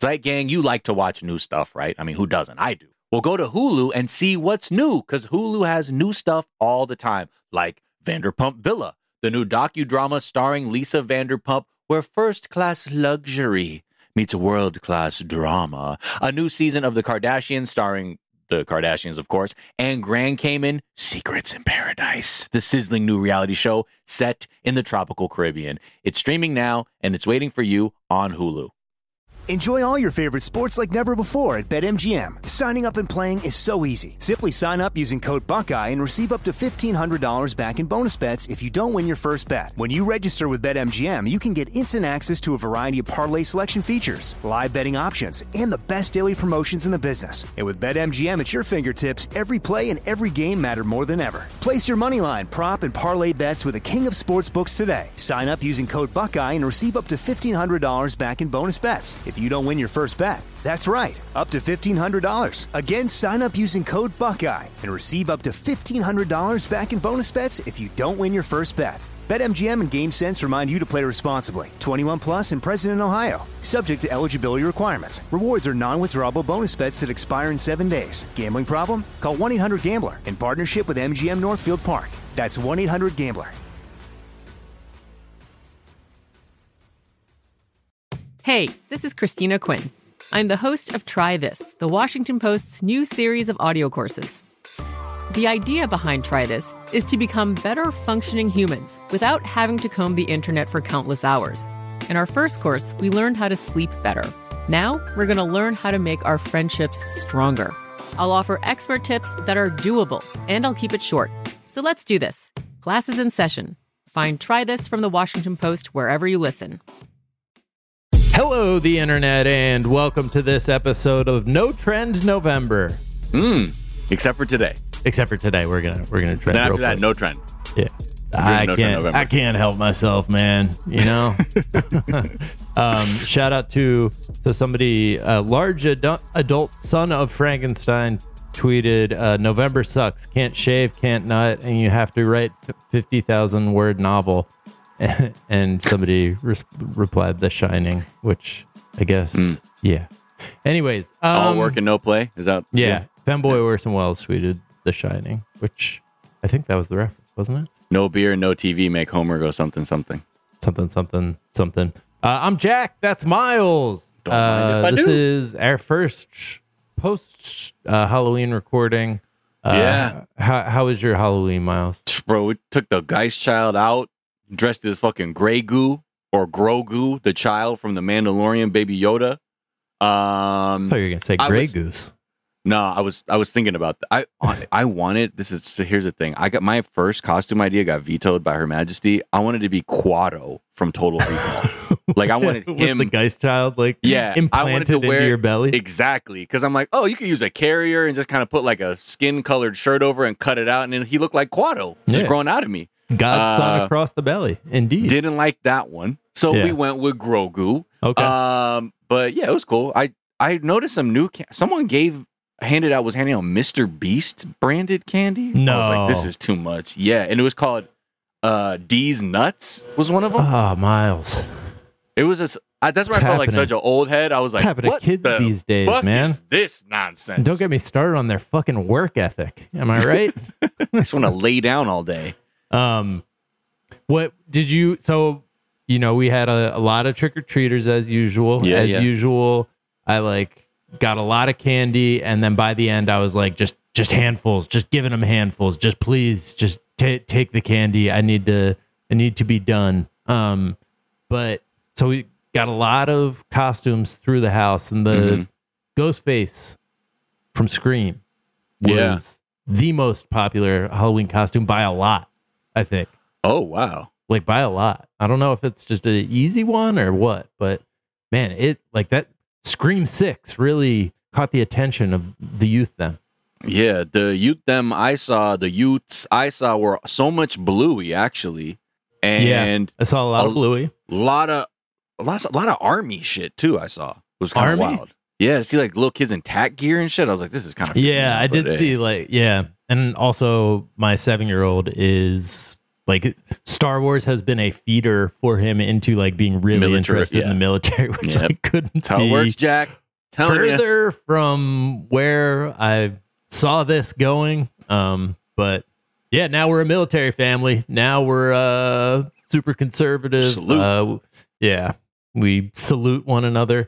Zeit Gang, you like to watch new stuff, right? I mean, who doesn't? I do. Well, go to Hulu and see what's new, because Hulu has new stuff all the time, like Vanderpump Villa, the new docudrama starring Lisa Vanderpump, where first-class luxury meets world-class drama. A new season of The Kardashians starring the Kardashians, of course, and Grand Cayman, Secrets in Paradise, the sizzling new reality show set in the tropical Caribbean. It's streaming now, and it's waiting for you on Hulu. Enjoy all your favorite sports like never before at BetMGM. Signing up and playing is so easy. Simply sign up using code Buckeye and receive up to $1,500 back in bonus bets if you don't win your first bet. When you register with BetMGM, you can get instant access to a variety of parlay selection features, live betting options, and the best daily promotions in the business. And with BetMGM at your fingertips, every play and every game matter more than ever. Place your moneyline, prop, and parlay bets with the king of sportsbooks today. Sign up using code Buckeye and receive up to $1,500 back in bonus bets if you don't win your first bet. That's right, up to $1,500. Again, sign up using code Buckeye and receive up to $1,500 back in bonus bets if you don't win your first bet. BetMGM and GameSense remind you to play responsibly. 21 plus and present in Ohio. Subject to eligibility requirements. Rewards are non-withdrawable bonus bets that expire in 7 days. Gambling problem? Call 1-800-GAMBLER in partnership with MGM Northfield Park. That's 1-800-GAMBLER. Hey, this is Christina Quinn. I'm the host of Try This, the Washington Post's new series of audio courses. The idea behind Try This is to become better functioning humans without having to comb the internet for countless hours. In our first course, we learned how to sleep better. Now, we're going to learn how to make our friendships stronger. I'll offer expert tips that are doable, and I'll keep it short. So let's do this. Class is in session. Find Try This from the Washington Post wherever you listen. Hello, the internet, and welcome to this episode of No Trend November. Except for today. Except for today, we're gonna trend. Then after that, no trend. Yeah, I can't help myself, man. You know. Shout out to somebody, large adult son of Frankenstein tweeted, "November sucks. Can't shave, can't nut, and you have to write 50,000 word novel." And somebody replied, "The Shining," which I guess, yeah. Anyways, all work and no play. Is that? Yeah. Femboy Orson Welles tweeted The Shining, which I think that was the reference, wasn't it? No beer, no TV, make Homer go something, something. Something. I'm Jack. That's Miles. Don't mind if I this do. is our first post Halloween recording. Yeah. How was your Halloween, Miles? Bro, we took the Geist child out, dressed as fucking Grey Goo or Grogu, the child from the Mandalorian, Baby Yoda. I thought you were gonna say Grey Goose. No, I was thinking about that. I wanted, here's the thing. I got my first costume idea got vetoed by Her Majesty. I wanted to be Quado from Total Recall. Like I wanted him, with the Geist child, implanted I wanted to wear into your belly. Exactly, because I'm like, oh, you could use a carrier and just kind of put like a skin colored shirt over and cut it out, and then he looked like Quado, just growing out of me. God's son across the belly, indeed. Didn't like that one, so we went with Grogu. Okay, but yeah, it was cool. I noticed some new. Someone handed out Mr. Beast branded candy. No, I was like, this is too much. Yeah, and it was called D's Nuts was one of them. Ah, Miles. It was just that's where I felt like such an old head. I was like, happening to kids these days, man? Is this nonsense? And don't get me started on their fucking work ethic. Am I right? I just want to lay down all day. What did you? So we had a lot of trick or treaters as usual. Usual, I got a lot of candy, and then by the end, I was like, just handfuls, just giving them handfuls. Just please, just take the candy. I need to be done. But so we got a lot of costumes through the house, and the Ghostface from Scream was the most popular Halloween costume by a lot, I think. Oh, wow. By a lot. I don't know if it's just an easy one or what, but man, it that Scream 6 really caught the attention of the youth then. Yeah, the youths I saw were so much Bluey, actually. And I saw a lot of Bluey. A lot of army shit too. I saw. It was kind of wild. Yeah, to see little kids in tack gear and shit. I was like, this is kind of I did see and also my 7-year-old is like Star Wars has been a feeder for him into like being really interested in the military, which I couldn't That's how it works, Jack. Further from where I saw this going. But yeah, now we're a military family. Now we're super conservative. Salute. Yeah, we salute one another.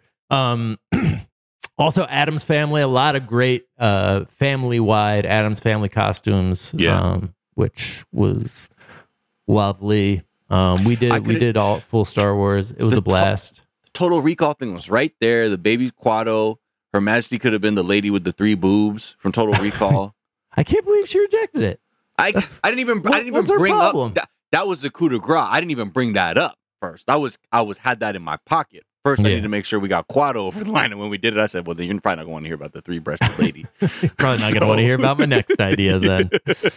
Also, Addams Family, a lot of great family-wide Addams Family costumes, which was lovely. We did all full Star Wars. It was a blast. Total Recall thing was right there. The baby Quado. Her Majesty could have been the lady with the 3 boobs from Total Recall. I can't believe she rejected it. I didn't even bring up that was the coup de grace. I didn't even bring that up first. I had that in my pocket. First, I need to make sure we got Quado over the line. And when we did it, I said, well, then you're probably not going to want to hear about the 3-breasted lady. Probably not going to want to hear about my next idea then.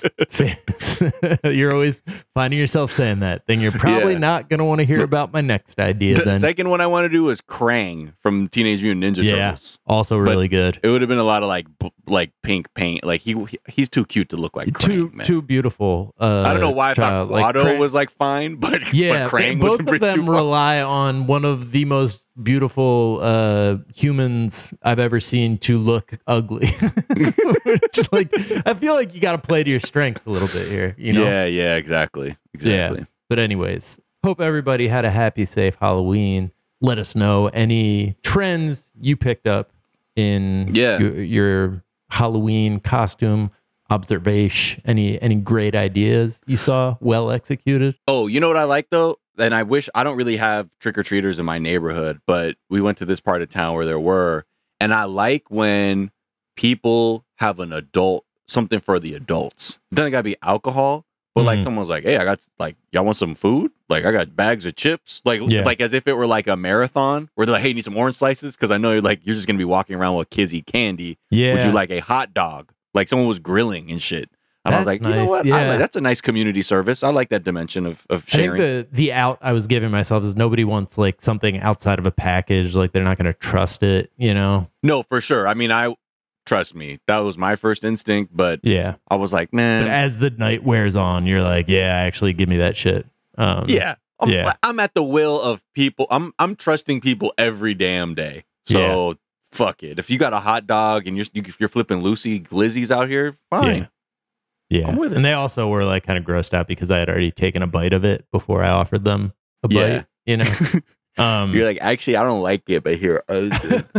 You're always finding yourself saying that. Then you're probably not going to want to hear about my next idea then. The second one I want to do is Krang from Teenage Mutant Ninja Turtles. Also really good. It would have been a lot of like pink paint. Like he's too cute to look like Krang, too beautiful. I don't know why I thought Quado was like fine, but Krang was both of them rely on one of the most beautiful humans I've ever seen to look ugly. Just like, I feel like you got to play to your strengths a little bit here, you know? Yeah, exactly. Yeah. But anyways, hope everybody had a happy, safe Halloween. Let us know any trends you picked up in your Halloween costume observation. Any great ideas you saw well executed? Oh, you know what I like though? And I wish, I don't really have trick-or-treaters in my neighborhood, but we went to this part of town where there were, and I like when people have something for the adults. It doesn't gotta be alcohol, but like someone's like, hey, I got like, y'all want some food? Like I got bags of chips, like as if it were like a marathon where they're like, hey, you need some orange slices? Because I know you're just gonna be walking around with kids eat candy. Yeah. Would you like a hot dog? Like someone was grilling and shit. And I was like, nice. You know what? Yeah. That's a nice community service. I like that dimension of sharing. I think the out I was giving myself is nobody wants like something outside of a package. Like they're not going to trust it, you know? No, for sure. I mean, trust me, that was my first instinct, but yeah, I was like, man. But as the night wears on, you're like, yeah, actually give me that shit. I'm at the will of people. I'm trusting people every damn day. So fuck it. If you got a hot dog and you're flipping Lucy Glizzies out here, fine. Yeah. And they also were like kind of grossed out because I had already taken a bite of it before I offered them a bite, you know? You're like, actually, I don't like it, but here, you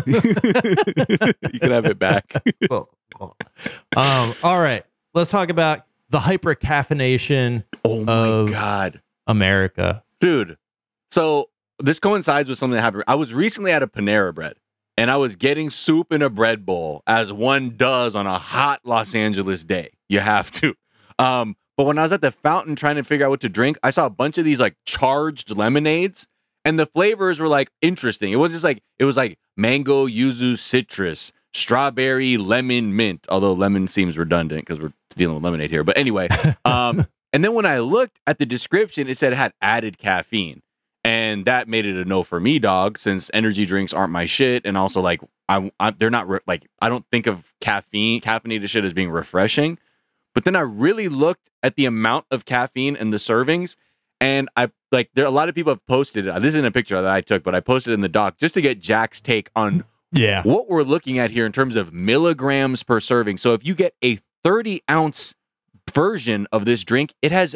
can have it back. Cool. All right. Let's talk about the hyper caffeination of America. Dude. So this coincides with something that happened. I was recently at a Panera Bread. And I was getting soup in a bread bowl, as one does on a hot Los Angeles day. You have to. But when I was at the fountain trying to figure out what to drink, I saw a bunch of these like charged lemonades, and the flavors were like interesting. It was like mango, yuzu, citrus, strawberry, lemon, mint. Although lemon seems redundant because we're dealing with lemonade here. But anyway, and then when I looked at the description, it said it had added caffeine. And that made it a no for me, dog, since energy drinks aren't my shit. And also, like, they're not, I don't think of caffeinated shit as being refreshing. But then I really looked at the amount of caffeine in the servings. And there are a lot of people have posted, this isn't a picture that I took, but I posted in the doc just to get Jack's take on what we're looking at here in terms of milligrams per serving. So if you get a 30-ounce version of this drink, it has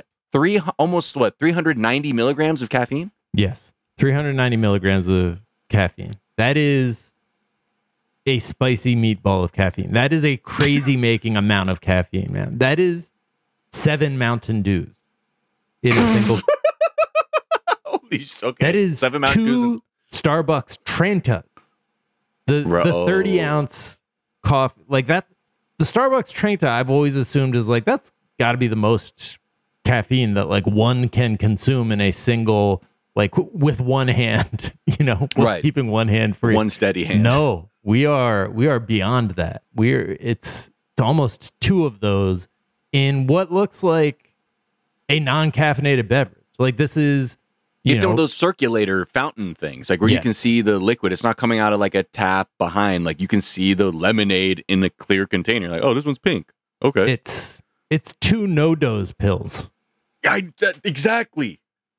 390 milligrams of caffeine? Yes, 390 milligrams of caffeine. That is a spicy meatball of caffeine. That is a crazy making amount of caffeine, man. That is 7 Mountain Dews in a single. Holy shit! Okay. That is 7 Mountain Dews. 2 Starbucks Trenta. The 30-ounce coffee like that. The Starbucks Trenta, I've always assumed is like that's got to be the most caffeine that like one can consume in a single. Like with one hand, you know, keeping one hand free. One steady hand. No, we are beyond that. It's almost 2 of those in what looks like a non-caffeinated beverage. Like this is, it's one of those circulator fountain things, like where you can see the liquid. It's not coming out of like a tap behind. Like you can see the lemonade in a clear container. Like, oh, this one's pink. Okay. It's 2 no-dose pills. Exactly.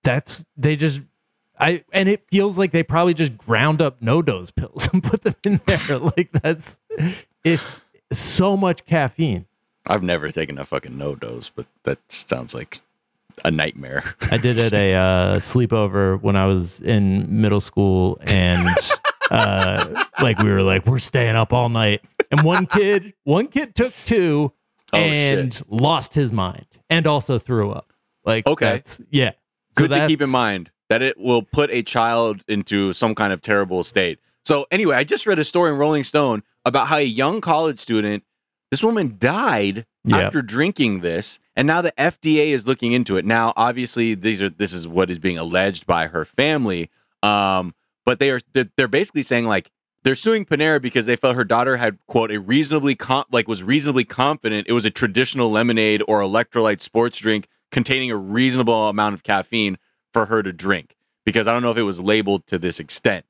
And it feels like they probably just ground up no-dose pills and put them in there. Like it's so much caffeine. I've never taken a fucking no-dose, but that sounds like a nightmare. I did at a sleepover when I was in middle school, and we were like, we're staying up all night. And one kid took 2 and lost his mind and also threw up. Like, okay. Yeah. Good to keep in mind that it will put a child into some kind of terrible state. So anyway, I just read a story in Rolling Stone about how a young college student, this woman died after drinking this, and now the FDA is looking into it. Now, obviously, this is what is being alleged by her family, but they're basically saying like they're suing Panera because they felt her daughter had, quote, was reasonably confident it was a traditional lemonade or electrolyte sports drink containing a reasonable amount of caffeine for her to drink, because I don't know if it was labeled to this extent.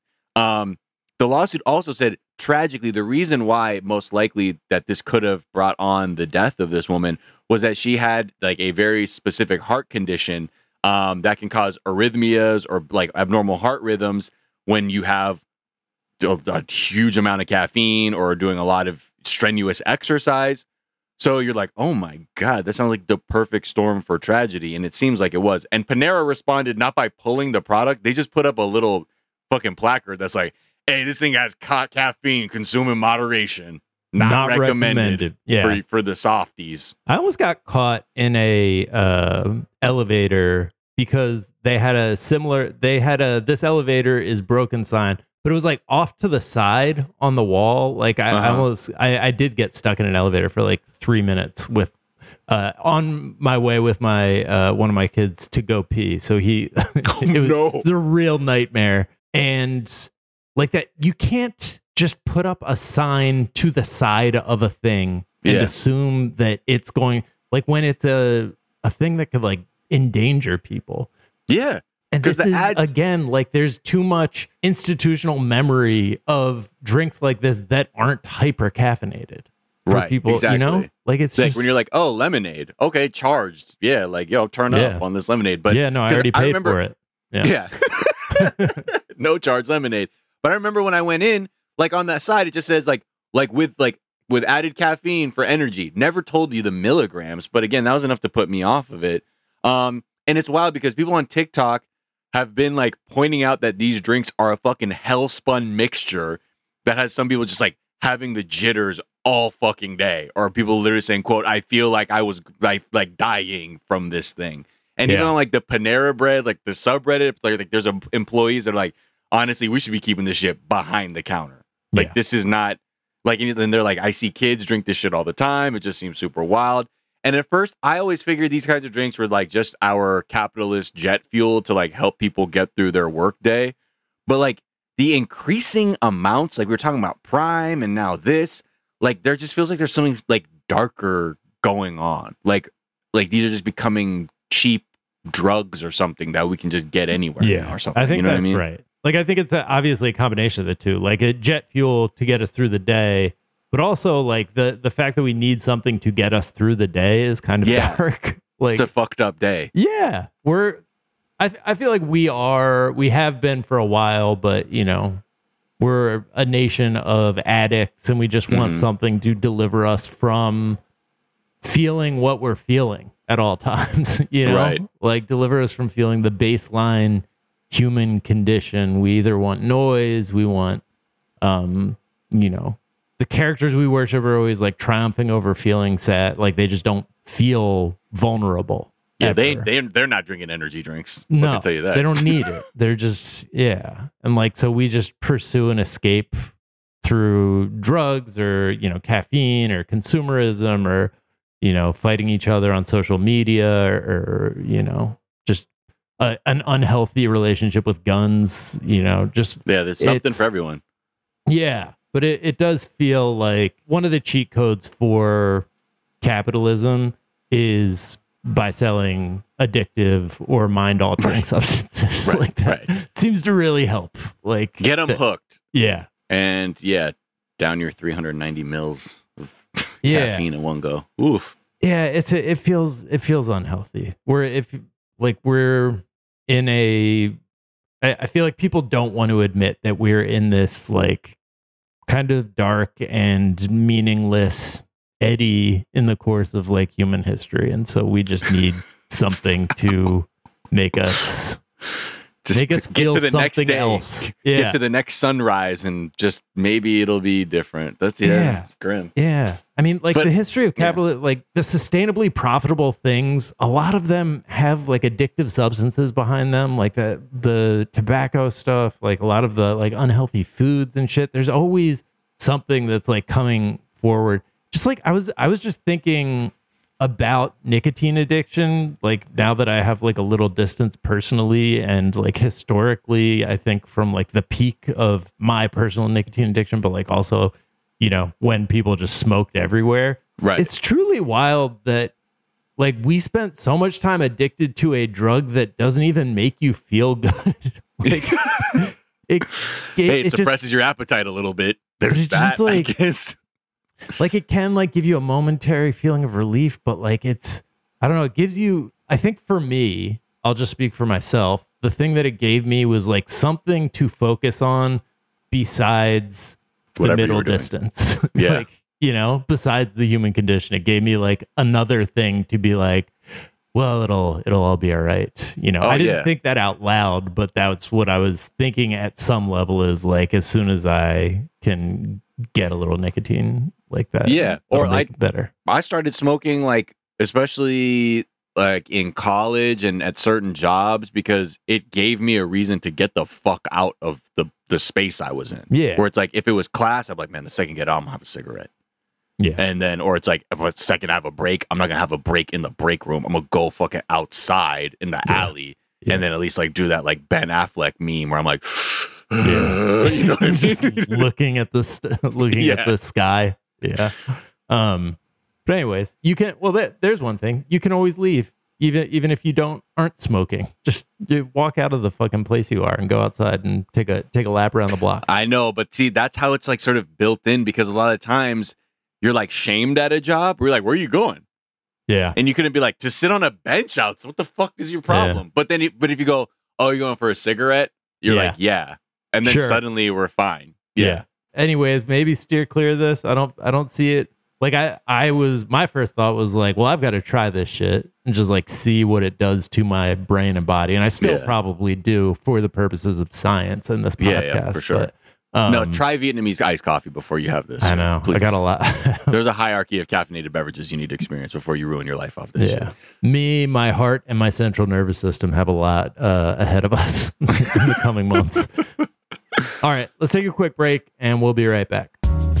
The lawsuit also said, tragically, the reason why most likely that this could have brought on the death of this woman was that she had like a very specific heart condition that can cause arrhythmias or like abnormal heart rhythms when you have a huge amount of caffeine or doing a lot of strenuous exercise. So you're like, oh my God, that sounds like the perfect storm for tragedy. And it seems like it was. And Panera responded not by pulling the product. They just put up a little fucking placard that's like, hey, this thing has caffeine, consume in moderation. Not recommended. Yeah. For the softies. I almost got caught in a elevator because they had this elevator is broken sign, but it was like off to the side on the wall. Like I did get stuck in an elevator for like 3 minutes with on my way with my one of my kids to go pee. So it was a real nightmare. And like that, you can't just put up a sign to the side of a thing and assume that it's going, like when it's a thing that could like endanger people. Yeah. And this is, again, like there's too much institutional memory of drinks like this that aren't hyper caffeinated. Right. People, exactly. You know, like it's like just, when you're like, oh, lemonade. Okay. Charged. Yeah. Like, yo, turn up on this lemonade. But yeah, no, I already paid for it. Yeah. No charge lemonade. But I remember when I went in, like on that side, it just says with added caffeine for energy. Never told you the milligrams, but again, that was enough to put me off of it. And it's wild because people on TikTok have been like pointing out that these drinks are a fucking hellspun mixture that has some people just like having the jitters all fucking day, or people literally saying, quote, I feel like I was like dying from this thing. And even on like the Panera Bread, like the subreddit, like there's employees that are like, honestly, we should be keeping this shit behind the counter. Like this is not like, and they're like, I see kids drink this shit all the time. It just seems super wild. And at first, I always figured these kinds of drinks were like just our capitalist jet fuel to like help people get through their work day. But like the increasing amounts, like we were talking about Prime and now this, like there just feels like there's something like darker going on. Like these are just becoming cheap drugs or something that we can just get anywhere now or something. I think you know that's what I mean? right. Like I think it's obviously a combination of the two, like a jet fuel to get us through the day, but also like the fact that we need something to get us through the day is kind of dark. Like it's a fucked up day. Yeah, I feel like we have been for a while, but you know, we're a nation of addicts, and we just want something to deliver us from feeling what we're feeling at all times. You know, like deliver us from feeling the baseline human condition. We either want noise, we want, you know, the characters we worship are always like triumphing over feeling sad. Like they just don't feel vulnerable. Yeah, they're not drinking energy drinks. No, I can tell you that. They don't need it. They're just and like so we just pursue an escape through drugs or caffeine or consumerism or fighting each other on social media or just an unhealthy relationship with guns. There's something for everyone. Yeah, but it does feel like one of the cheat codes for capitalism is by selling addictive or mind-altering substances like that. It seems to really help. Like get them hooked. Yeah. And down your 390 mils of caffeine in one go. Oof. Yeah, it feels unhealthy. We're in a. I feel like people don't want to admit that we're in this like kind of dark and meaningless eddy in the course of like human history, and so we just need something to make us feel get to the next day, else. Get to the next sunrise, and just maybe it'll be different. That's grim. Yeah, I mean, like the history of capitalism, like the sustainably profitable things, a lot of them have like addictive substances behind them, like the tobacco stuff, like a lot of the like unhealthy foods and shit. There's always something that's like coming forward. Just like I was just thinking about nicotine addiction, like now that I have like a little distance personally and like historically, I think from like the peak of my personal nicotine addiction, but like also, you know, when people just smoked everywhere. Right. It's truly wild that like we spent so much time addicted to a drug that doesn't even make you feel good. Like it suppresses your appetite a little bit. There's that, just like, I guess. Like it can like give you a momentary feeling of relief, but like it's, I don't know, it gives you, I think for me, I'll just speak for myself. The thing that it gave me was like something to focus on besides the middle distance. Yeah. Like, you know, besides the human condition, it gave me like another thing to be like, well, it'll all be all right. You know, I didn't think that out loud, but that's what I was thinking at some level is like, as soon as I can get a little nicotine like that. Yeah. Or like better. I started smoking like, especially like in college and at certain jobs, because it gave me a reason to get the fuck out of the space I was in. Yeah. Where it's like, if it was class, I'm like, man, the second I get out, I'm gonna have a cigarette. Yeah. And then, or it's like, if a second I have a break, I'm not gonna have a break in the break room. I'm gonna go fucking outside in the alley and then at least like do that like Ben Affleck meme where I'm like, you know what I mean? Just looking at the sky. Yeah. But anyways, you can, well, there's one thing. You can always leave, even if you aren't smoking. Just you walk out of the fucking place you are and go outside and take a lap around the block. I know, but see, that's how it's like sort of built in, because a lot of times you're like shamed at a job. We're like, where are you going? Yeah. And you couldn't be like, to sit on a bench out. So what the fuck is your problem? Yeah. But then, but if you go, oh, you're going for a cigarette? You're like, yeah. And then suddenly we're fine. Yeah. Anyways, maybe steer clear of this. I don't see it. Like my first thought was like, well, I've got to try this shit and just like see what it does to my brain and body. And I still probably do for the purposes of science and this podcast. Yeah, for sure. But, no, try Vietnamese iced coffee before you have this. I know. Please. I got a lot. There's a hierarchy of caffeinated beverages you need to experience before you ruin your life off this shit. Me, my heart, and my central nervous system have a lot ahead of us in the coming months. All right, let's take a quick break and we'll be right back.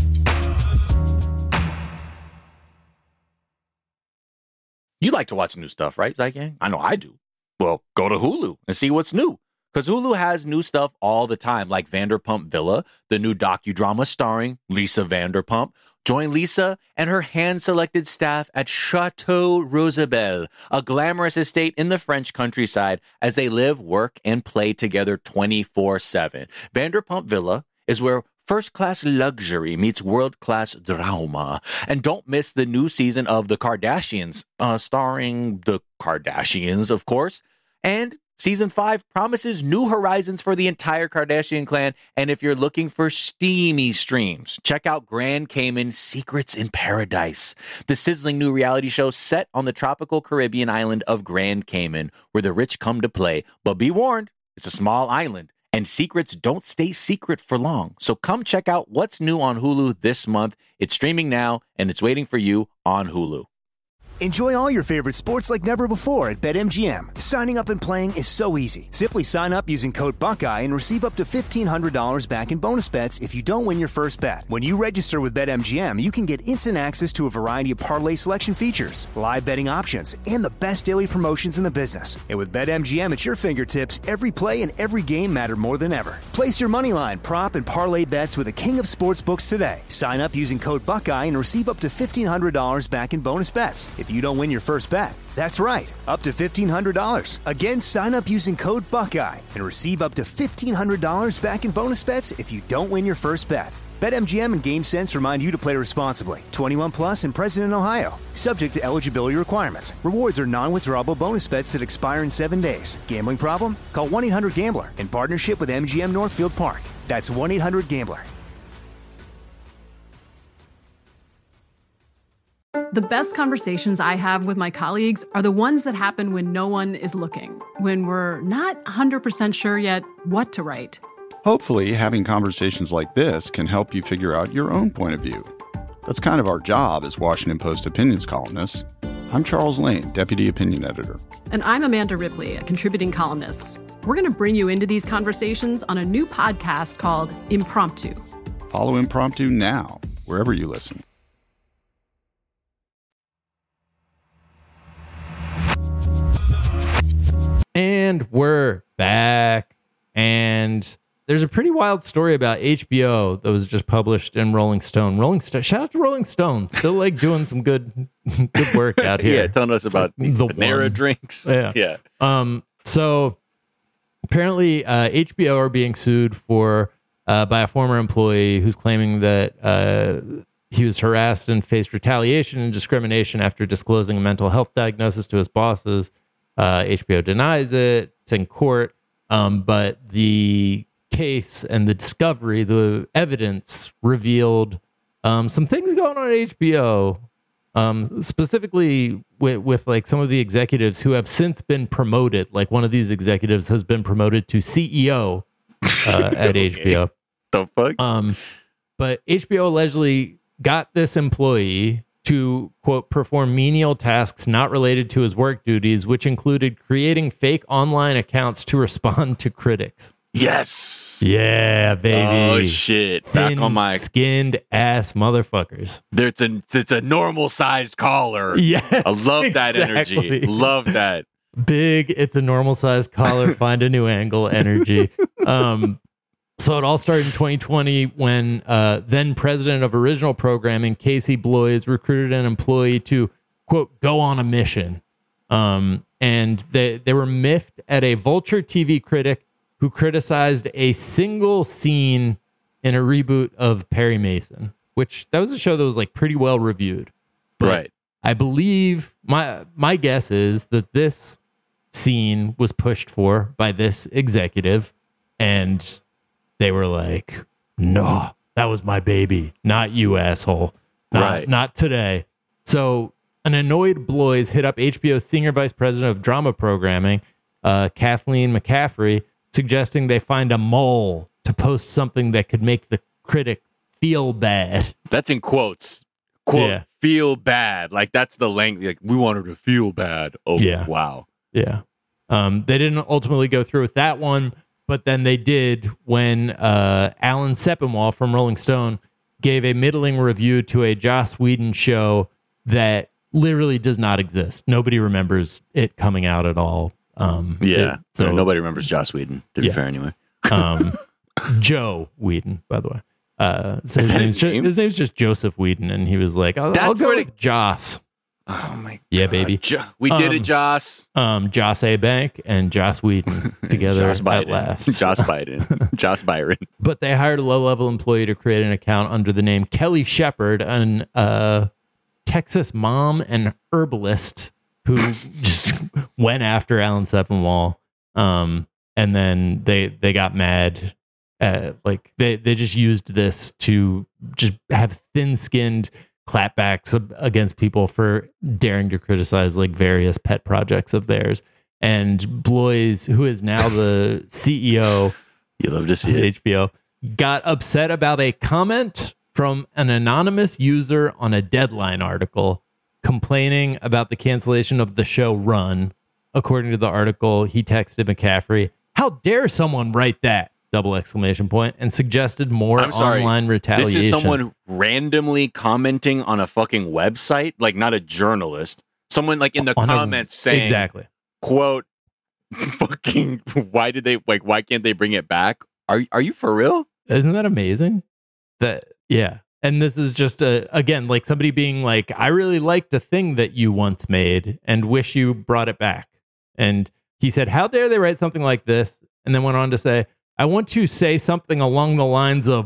You like to watch new stuff, right, Zygang? I know I do. Well, go to Hulu and see what's new. Because Hulu has new stuff all the time, like Vanderpump Villa, the new docudrama starring Lisa Vanderpump. Join Lisa and her hand-selected staff at Chateau Rosabelle, a glamorous estate in the French countryside, as they live, work, and play together 24/7. Vanderpump Villa is where first-class luxury meets world-class drama. And don't miss the new season of The Kardashians, starring the Kardashians, of course. And Season 5 promises new horizons for the entire Kardashian clan. And if you're looking for steamy streams, check out Grand Cayman Secrets in Paradise, the sizzling new reality show set on the tropical Caribbean island of Grand Cayman, where the rich come to play. But be warned, it's a small island, and secrets don't stay secret for long. So come check out what's new on Hulu this month. It's streaming now, and it's waiting for you on Hulu. Enjoy all your favorite sports like never before at BetMGM. Signing up and playing is so easy. Simply sign up using code Buckeye and receive up to $1,500 back in bonus bets if you don't win your first bet. When you register with BetMGM, you can get instant access to a variety of parlay selection features, live betting options, and the best daily promotions in the business. And with BetMGM at your fingertips, every play and every game matter more than ever. Place your moneyline, prop, and parlay bets with the king of sportsbooks today. Sign up using code Buckeye and receive up to $1,500 back in bonus bets if you don't win your first bet. That's right, up to $1,500. Again, sign up using code Buckeye and receive up to $1,500 back in bonus bets if you don't win your first bet. BetMGM and GameSense remind you to play responsibly. 21 plus and present in Ohio. Subject to eligibility requirements. Rewards are non-withdrawable bonus bets that expire in 7 days. Gambling problem? Call 1-800-GAMBLER in partnership with MGM Northfield Park. That's 1-800-GAMBLER. The best conversations I have with my colleagues are the ones that happen when no one is looking, when we're not 100% sure yet what to write. Hopefully, having conversations like this can help you figure out your own point of view. That's kind of our job as Washington Post opinions columnists. I'm Charles Lane, Deputy Opinion Editor. And I'm Amanda Ripley, a contributing columnist. We're going to bring you into these conversations on a new podcast called Impromptu. Follow Impromptu now, wherever you listen. And we're back. And there's a pretty wild story about HBO that was just published in Rolling Stone. Shout out to Rolling Stone. Still like doing some good work out here. Yeah, telling us about these Panera drinks. Yeah. So apparently HBO are being sued by a former employee who's claiming that he was harassed and faced retaliation and discrimination after disclosing a mental health diagnosis to his bosses. HBO denies it. It's in court. But the case and the discovery, the evidence revealed some things going on at HBO, specifically with like some of the executives who have since been promoted. Like one of these executives has been promoted to CEO at HBO. The fuck? But HBO allegedly got this employee to, quote, perform menial tasks not related to his work duties, which included creating fake online accounts to respond to critics. Yes. Yeah, baby. Oh, shit. Back on my skinned ass motherfuckers. It's a normal sized collar. Yes. I love that energy. Love that. Big, it's a normal sized collar, find a new angle energy. So it all started in 2020 when then president of original programming, Casey Bloys, recruited an employee to, quote, go on a mission. And they were miffed at a Vulture TV critic who criticized a single scene in a reboot of Perry Mason, which that was a show that was like pretty well reviewed. But right. I believe my guess is that this scene was pushed for by this executive, and they were like, no, that was my baby, not you, asshole. Not today. So an annoyed Bloys hit up HBO's senior vice president of drama programming, Kathleen McCaffrey, suggesting they find a mole to post something that could make the critic feel bad. That's in quotes. Quote, yeah. Feel bad. Like that's the length. Like we want her to feel bad. Oh, yeah. Wow. Yeah. They didn't ultimately go through with that one. But then they did when Alan Sepinwall from Rolling Stone gave a middling review to a Joss Whedon show that literally does not exist. Nobody remembers it coming out at all. So nobody remembers Joss Whedon, to be fair anyway. Joe Whedon, by the way. So his name's just Joseph Whedon, and he was like, I'll go with Joss. Oh my god. Yeah, baby. We did it, Joss. Joss A. Bank and Joss Whedon together at last. Joss Biden. Joss Byron. But they hired a low-level employee to create an account under the name Kelly Shepard, an Texas mom and herbalist who just went after Alan Sepinwall. And then they got mad. Like they just used this to just have thin-skinned clapbacks against people for daring to criticize like various pet projects of theirs. And Bloys, who is now the CEO, you love to see it, HBO, got upset about a comment from an anonymous user on a Deadline article complaining about the cancellation of the show Run. According to the article, he texted McCaffrey, "How dare someone write that?" ! And suggested more online retaliation. This is someone randomly commenting on a fucking website, like not a journalist. Someone like in the comments saying, exactly, quote, fucking, why can't they bring it back? Are you for real? Isn't that amazing? Yeah. And this is just again, like somebody being like, I really liked a thing that you once made and wish you brought it back. And he said, how dare they write something like this? And then went on to say, I want to say something along the lines of,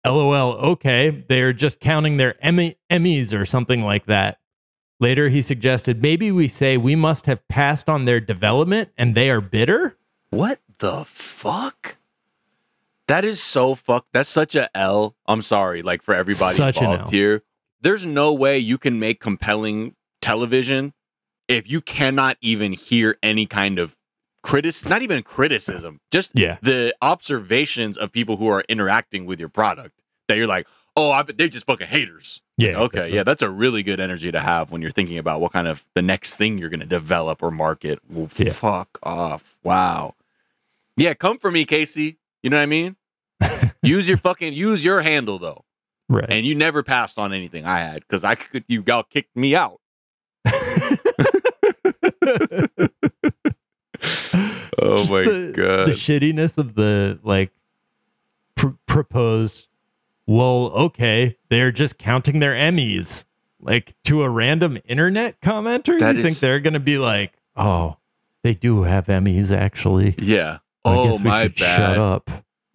LOL, okay, they're just counting their Emmys or something like that. Later, he suggested maybe we say we must have passed on their development and they are bitter? What the fuck? That is so fucked. That's such a L. I'm sorry, like for everybody involved here. There's no way you can make compelling television if you cannot even hear any kind of not even criticism, just the observations of people who are interacting with your product that you're like, oh, I bet they're just fucking haters. Yeah. Okay. Exactly. Yeah. That's a really good energy to have when you're thinking about what kind of the next thing you're going to develop or market. Well, fuck off. Wow. Yeah. Come for me, Casey. You know what I mean? use your handle though. Right. And you never passed on anything I had because you got kicked me out. Oh just my god! The shittiness of the like proposed. Lol. Okay, they're just counting their Emmys like to a random internet commenter. You think they're gonna be like, oh, they do have Emmys actually? Yeah. Oh my bad. Shut up.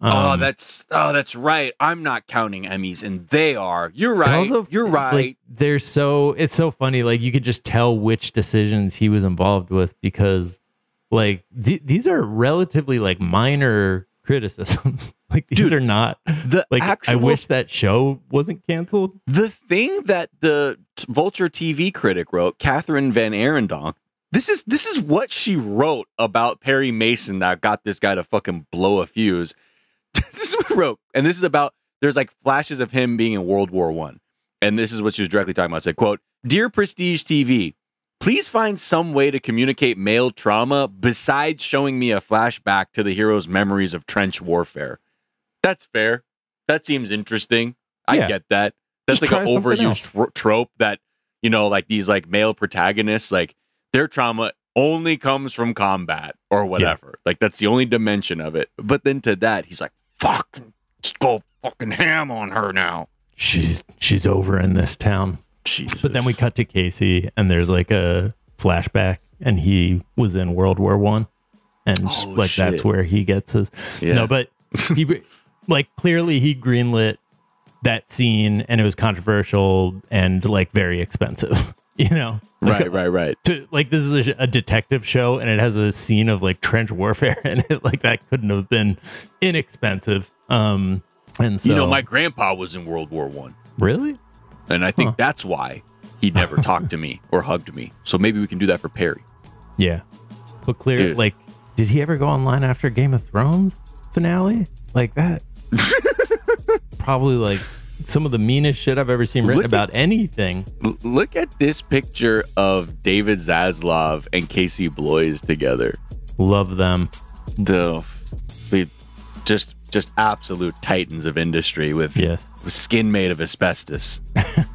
That's right. I'm not counting Emmys, and they are. You're right. Also, you're right. Like, it's so funny. Like you could just tell which decisions he was involved with because. Like these are relatively like minor criticisms. Like these are not I wish that show wasn't canceled. The thing that the Vulture TV critic wrote, Catherine Van Arendonk, this is what she wrote about Perry Mason that got this guy to fucking blow a fuse. This is what she wrote, and this is about there's like flashes of him being in World War I, and this is what she was directly talking about. It said, "Quote: Dear Prestige TV. Please find some way to communicate male trauma besides showing me a flashback to the hero's memories of trench warfare." That's fair. That seems interesting. I get that. That's just like an overused trope that, you know, like these like male protagonists, like their trauma only comes from combat or whatever. Yeah. Like that's the only dimension of it. But then to that, he's like, fucking go fucking ham on her now. She's over in this town. Jesus. But then we cut to Casey and there's like a flashback and he was in World War I and that's where he gets his no, but he like clearly he greenlit that scene and it was controversial and like very expensive, you know? Like, right. Like this is a detective show and it has a scene of like trench warfare and it like that couldn't have been inexpensive. And so, you know, my grandpa was in World War I. Really? And I think that's why he never talked to me or hugged me. So maybe we can do that for Perry. Yeah. But clearly, like, did he ever go online after Game of Thrones finale? Like that? Probably like some of the meanest shit I've ever seen written about anything. Look at this picture of David Zaslav and Casey Bloys together. Love them. They just absolute titans of industry with skin made of asbestos.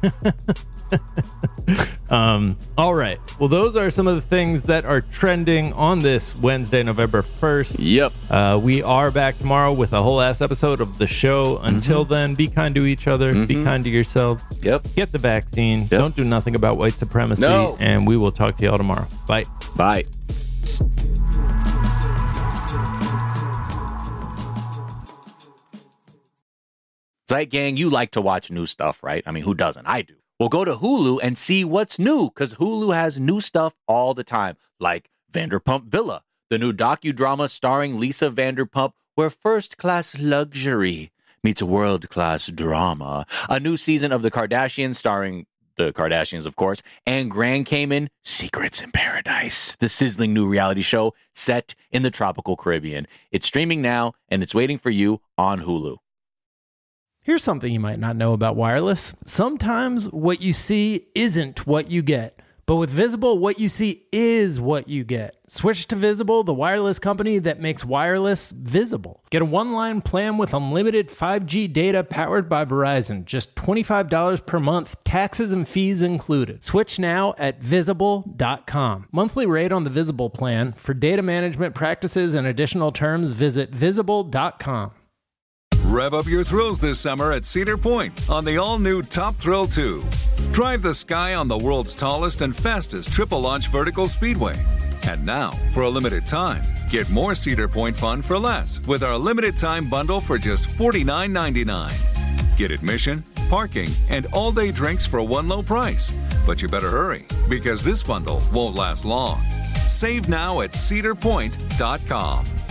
All right. Well, those are some of the things that are trending on this Wednesday, November 1st. Yep. We are back tomorrow with a whole ass episode of the show. Until then, be kind to each other. Be kind to yourselves. Yep. Get the vaccine. Yep. Don't do nothing about white supremacy. No. And we will talk to y'all tomorrow. Bye. Bye. Zeit Gang, you like to watch new stuff, right? I mean, who doesn't? I do. Well, go to Hulu and see what's new, because Hulu has new stuff all the time, like Vanderpump Villa, the new docudrama starring Lisa Vanderpump, where first-class luxury meets world-class drama. A new season of The Kardashians starring the Kardashians, of course, and Grand Cayman, Secrets in Paradise, the sizzling new reality show set in the tropical Caribbean. It's streaming now, and it's waiting for you on Hulu. Here's something you might not know about wireless. Sometimes what you see isn't what you get. But with Visible, what you see is what you get. Switch to Visible, the wireless company that makes wireless visible. Get a one-line plan with unlimited 5G data powered by Verizon. Just $25 per month, taxes and fees included. Switch now at Visible.com. Monthly rate on the Visible plan. For data management practices and additional terms, visit Visible.com. Rev up your thrills this summer at Cedar Point on the all-new Top Thrill 2. Drive the sky on the world's tallest and fastest triple-launch vertical speedway. And now, for a limited time, get more Cedar Point fun for less with our limited time bundle for just $49.99. Get admission, parking, and all-day drinks for one low price. But you better hurry, because this bundle won't last long. Save now at cedarpoint.com.